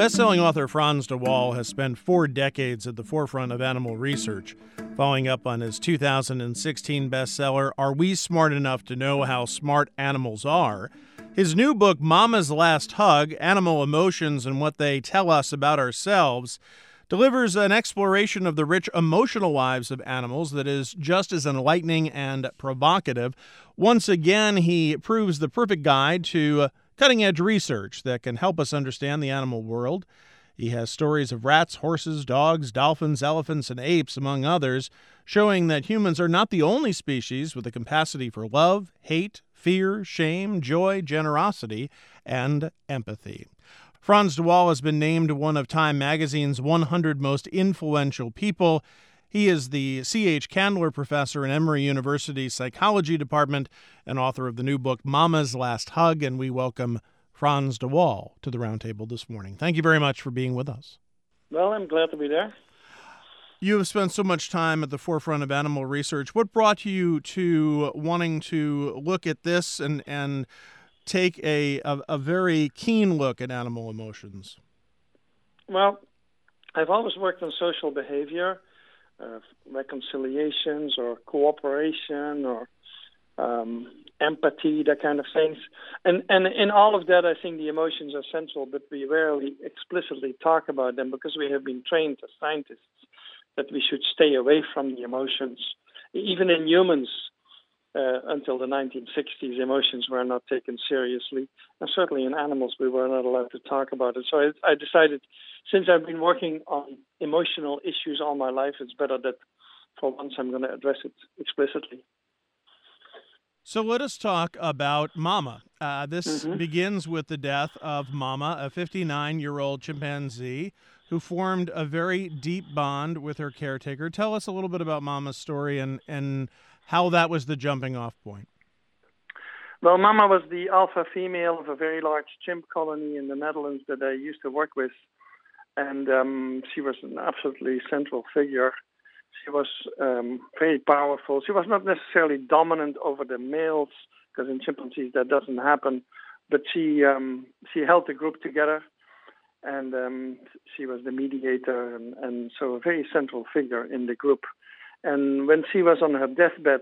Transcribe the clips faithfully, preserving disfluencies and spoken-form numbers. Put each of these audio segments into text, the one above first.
Best-selling author Frans de Waal has spent four decades at the forefront of animal research, following up on his two thousand sixteen bestseller, Are We Smart Enough to Know How Smart Animals Are? His new book, Mama's Last Hug, Animal Emotions and What They Tell Us About Ourselves, delivers an exploration of the rich emotional lives of animals that is just as enlightening and provocative. Once again, he proves the perfect guide to cutting-edge research that can help us understand the animal world. He has stories of rats, horses, dogs, dolphins, elephants, and apes, among others, showing that humans are not the only species with the capacity for love, hate, fear, shame, joy, generosity, and empathy. Frans de Waal has been named one of Time magazine's one hundred most influential people. He is the C H. Candler Professor in Emory University's Psychology Department and author of the new book, Mama's Last Hug, and we welcome Frans de Waal to the Roundtable this morning. Thank you very much for being with us. Well, I'm glad to be there. You have spent so much time at the forefront of animal research. What brought you to wanting to look at this and, and take a, a, a very keen look at animal emotions? Well, I've always worked on social behavior, uh, reconciliations or cooperation or um, empathy, that kind of things. And, and in all of that, I think the emotions are central, but we rarely explicitly talk about them because we have been trained as scientists that we should stay away from the emotions. Even in humans, uh, until the nineteen sixties, emotions were not taken seriously. And certainly in animals, we were not allowed to talk about it. So I, I decided, since I've been working on emotional issues all my life, it's better that for once I'm going to address it explicitly. So let us talk about Mama. Uh, this Mm-hmm. begins with the death of Mama, a fifty-nine-year-old chimpanzee who formed a very deep bond with her caretaker. Tell us a little bit about Mama's story and, and how that was the jumping-off point. Well, Mama was the alpha female of a very large chimp colony in the Netherlands that I used to work with, and um, she was an absolutely central figure. She was um, very powerful. She was not necessarily dominant over the males, because in chimpanzees that doesn't happen, but she um, she held the group together, and um, she was the mediator, and, and so a very central figure in the group. And when she was on her deathbed,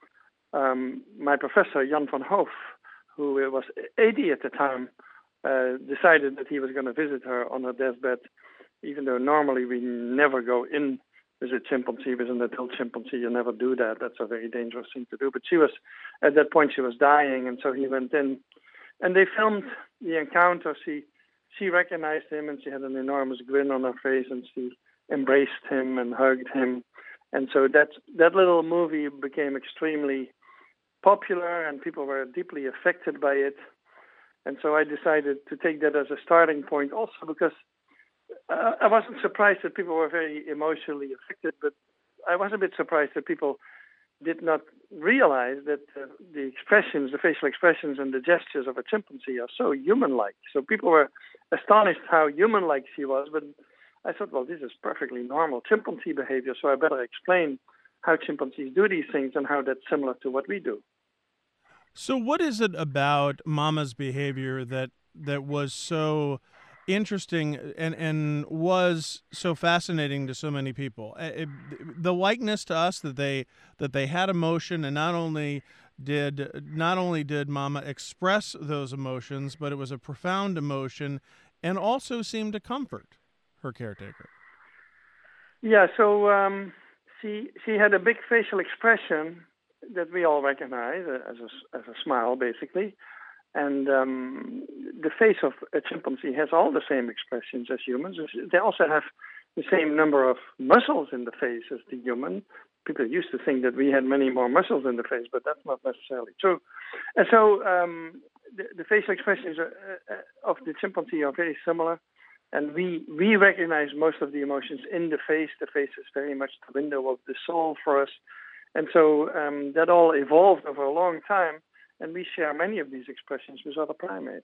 um, my professor, Jan van Hoof, who was eighty at the time, uh, decided that he was going to visit her on her deathbed, even though normally we never go in with a chimpanzee, with an adult chimpanzee. You never do that. That's a very dangerous thing to do. But she was, at that point, she was dying, and so he went in. And they filmed the encounter. She she recognized him, and she had an enormous grin on her face, and she embraced him and hugged him. And so that that little movie became extremely popular, and people were deeply affected by it. And so I decided to take that as a starting point, also because uh, I wasn't surprised that people were very emotionally affected, but I was a bit surprised that people did not realize that uh, the expressions, the facial expressions and the gestures of a chimpanzee are so human-like. So people were astonished how human-like she was, but I thought, well, this is perfectly normal chimpanzee behavior, so I better explain how chimpanzees do these things and how that's similar to what we do. So what is it about Mama's behavior that that was so interesting and, and was so fascinating to so many people? It, the likeness to us, that they that they had emotion, and not only did not only did Mama express those emotions, but it was a profound emotion and also seemed to comfort her caretaker. Yeah, so um, she she had a big facial expression that we all recognize as a, as a smile, basically. And um, the face of a chimpanzee has all the same expressions as humans. They also have the same number of muscles in the face as the human. People used to think that we had many more muscles in the face, but that's not necessarily true. And so um, the, the facial expressions are, uh, of the chimpanzee are very similar. And we, we recognize most of the emotions in the face. The face is very much the window of the soul for us. And so um, that all evolved over a long time, and we share many of these expressions with other primates.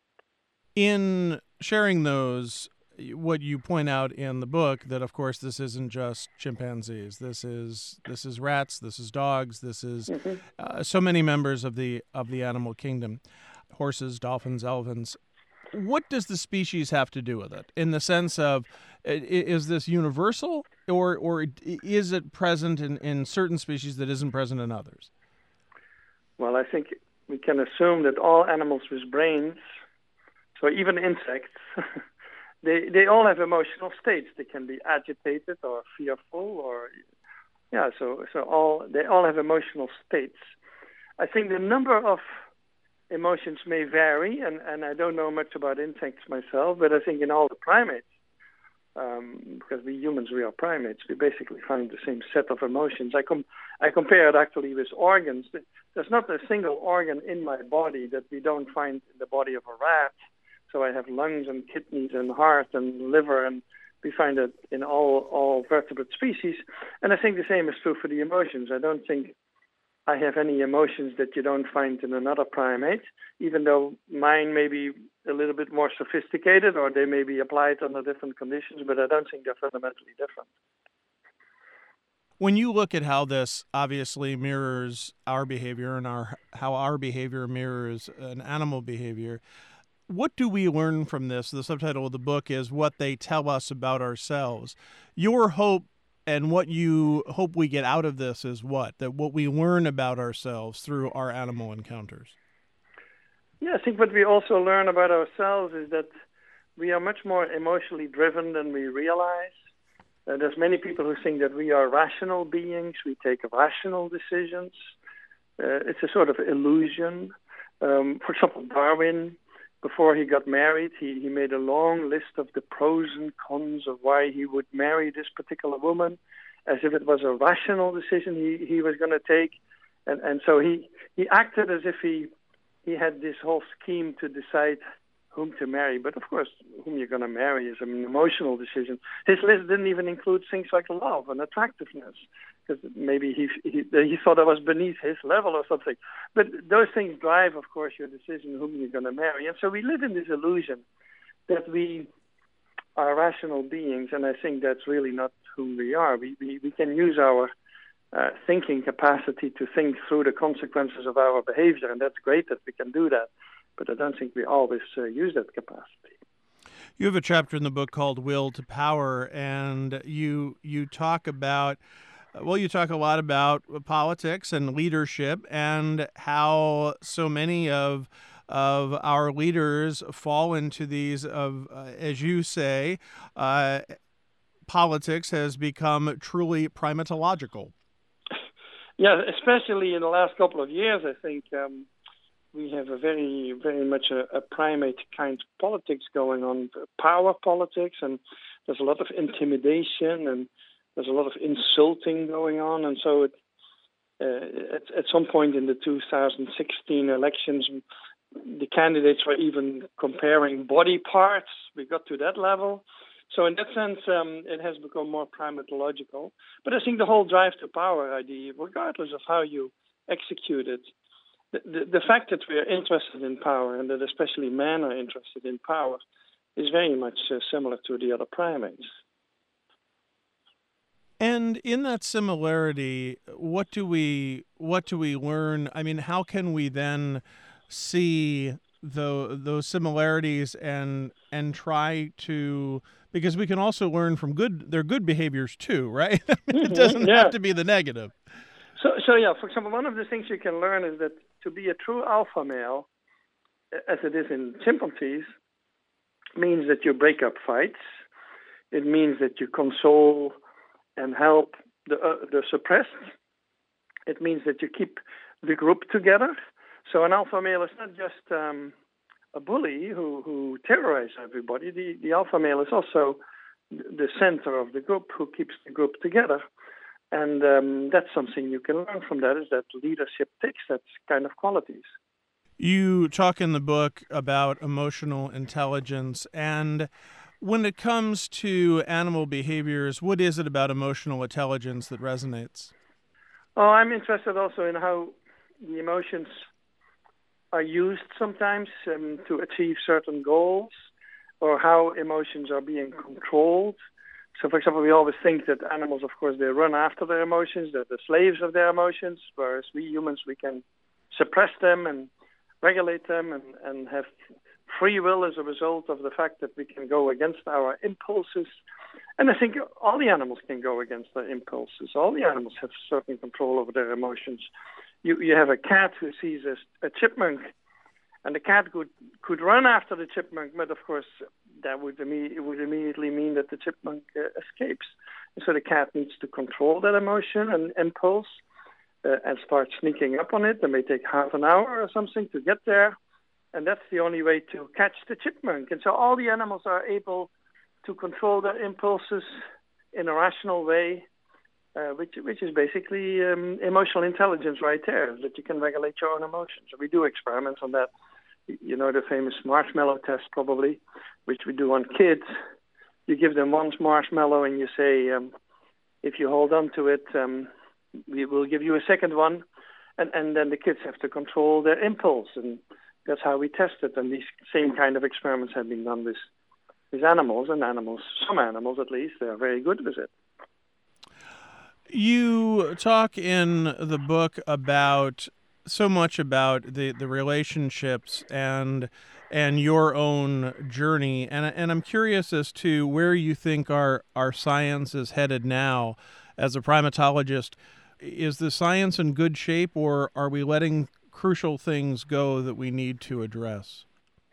In sharing those, what you point out in the book, that of course this isn't just chimpanzees. This is this is rats. This is dogs. This is Mm-hmm. uh, so many members of the of the animal kingdom: horses, dolphins, elephants. what does the species have to do with it? In the sense of, is this universal, or or is it present in, in certain species that isn't present in others? Well, I think we can assume that all animals with brains, so even insects, they they all have emotional states. They can be agitated or fearful, or yeah. So so all they all have emotional states. I think the number of emotions may vary, and, and I don't know much about insects myself, but I think in all the primates, um, because we humans, we are primates, we basically find the same set of emotions. I com- I compare it actually with organs. There's not a single organ in my body that we don't find in the body of a rat. So I have lungs and kidneys and heart and liver, and we find it in all, all vertebrate species. And I think the same is true for the emotions. I don't think I have any emotions that you don't find in another primate, even though mine may be a little bit more sophisticated, or they may be applied under different conditions, but I don't think they're fundamentally different. When you look at how this obviously mirrors our behavior and our how our behavior mirrors an animal behavior, what do we learn from this? The subtitle of the book is What They Tell Us About Ourselves. Your hope and what you hope we get out of this is what? That what we learn about ourselves through our animal encounters. Yeah, I think what we also learn about ourselves is that we are much more emotionally driven than we realize. Uh, there's many people who think that we are rational beings. We take rational decisions. Uh, it's a sort of illusion. Um, for example, Darwin, before he got married, he, he made a long list of the pros and cons of why he would marry this particular woman, as if it was a rational decision he, he was going to take. And, and so he, he acted as if he, he had this whole scheme to decide whom to marry. But of course, whom you're going to marry is an emotional decision. His list didn't even include things like love and attractiveness, because maybe he, he he thought that was beneath his level or something. But those things drive, of course, your decision whom you're going to marry. And so we live in this illusion that we are rational beings, and I think that's really not who we are. We we, we can use our uh, thinking capacity to think through the consequences of our behavior, and that's great that we can do that. But I don't think we always uh, use that capacity. You have a chapter in the book called Will to Power, and you you talk about, well, you talk a lot about politics and leadership and how so many of of our leaders fall into these, of, uh, as you say, uh, politics has become truly primatological. Yeah, especially in the last couple of years, I think um, we have a very, very much a, a primate kind of politics going on, power politics, and there's a lot of intimidation and there's a lot of insulting going on. And so it, uh, at, at some point in the two thousand sixteen elections, the candidates were even comparing body parts. We got to that level. So in that sense, um, it has become more primatological. But I think the whole drive to power idea, regardless of how you execute it, the, the, the fact that we are interested in power, and that especially men are interested in power, is very much uh, similar to the other primates. And in that similarity, what do we what do we learn? I mean, how can we then see the those similarities and and try to, because we can also learn from good their good behaviors too, right? I mean, it doesn't yeah. have to be the negative. So, so yeah, for example, one of the things you can learn is that to be a true alpha male, as it is in chimpanzees, means that you break up fights. It means that you console and help the uh, the suppressed. It means that you keep the group together. So an alpha male is not just um, a bully who, who terrorizes everybody. The, the alpha male is also the center of the group who keeps the group together. And um, that's something you can learn from that, is that leadership takes that kind of qualities. You talk in the book about emotional intelligence, and when it comes to animal behaviors, what is it about emotional intelligence that resonates? Oh, I'm interested also in how the emotions are used sometimes um, to achieve certain goals, or how emotions are being controlled. So, for example, we always think that animals, of course, they run after their emotions, they're the slaves of their emotions, whereas we humans, we can suppress them and regulate them and, and have free will as a result of the fact that we can go against our impulses. And I think all the animals can go against their impulses. All the animals have certain control over their emotions. You you have a cat who sees a, a chipmunk, and the cat could could run after the chipmunk, but of course that would imme- it would immediately mean that the chipmunk uh, escapes. And so the cat needs to control that emotion and impulse uh, and start sneaking up on it. It may take half an hour or something to get there, and that's the only way to catch the chipmunk. And so all the animals are able to control their impulses in a rational way, uh, which which is basically um, emotional intelligence right there, that you can regulate your own emotions. So we do experiments on that. You know the famous marshmallow test probably, which we do on kids. You give them one marshmallow and you say, um, if you hold on to it, um, we will give you a second one. And, and then the kids have to control their impulse. And that's how we test it. And these same kind of experiments have been done with, with animals. And animals, some animals at least, they are very good with it. You talk in the book about so much about the, the relationships and and your own journey, and and I'm curious as to where you think our our science is headed now. As a primatologist, is the science in good shape, or are we letting crucial things go that we need to address?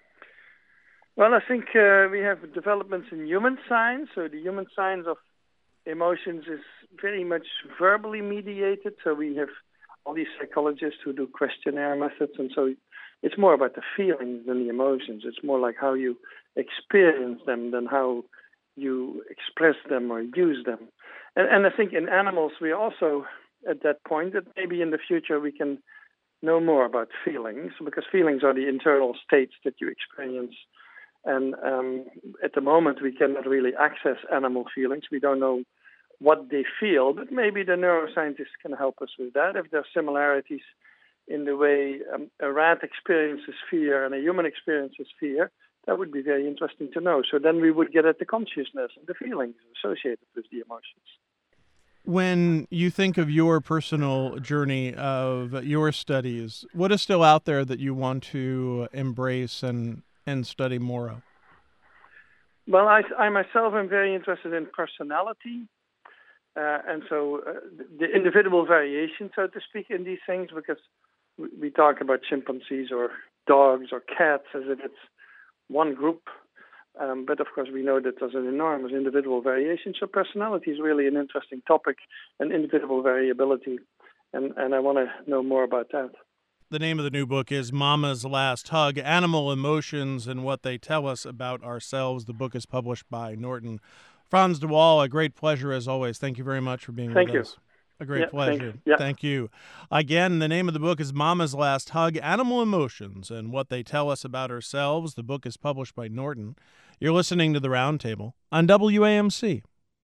Well, I think uh, we have developments in human science. So the human science of emotions is very much verbally mediated. So we have all these psychologists who do questionnaire methods, and so it's more about the feelings than the emotions. It's more like how you experience them than how you express them or use them. And, and I think in animals, we're also at that point that maybe in the future we can know more about feelings, because feelings are the internal states that you experience. And um, at the moment, we cannot really access animal feelings. We don't know what they feel, but maybe the neuroscientists can help us with that. If there are similarities in the way um, a rat experiences fear and a human experiences fear, that would be very interesting to know. So then we would get at the consciousness and the feelings associated with the emotions. When you think of your personal journey of your studies, what is still out there that you want to embrace and, and study more of? Well, I, I myself am very interested in personality. Uh, and so uh, the individual variation, so to speak, in these things, because we, we talk about chimpanzees or dogs or cats as if it's one group. Um, but of course, we know that there's an enormous individual variation. So personality is really an interesting topic, and individual variability. And, and I want to know more about that. The name of the new book is Mama's Last Hug, Animal Emotions and What They Tell Us About Ourselves. The book is published by Norton. Frans de Waal, a great pleasure as always. Thank you very much for being Thank with you. us. A great yeah, pleasure. Yeah. Thank you. Again, the name of the book is Mama's Last Hug, Animal Emotions and What They Tell Us About Ourselves. The book is published by Norton. You're listening to The Roundtable on W A M C.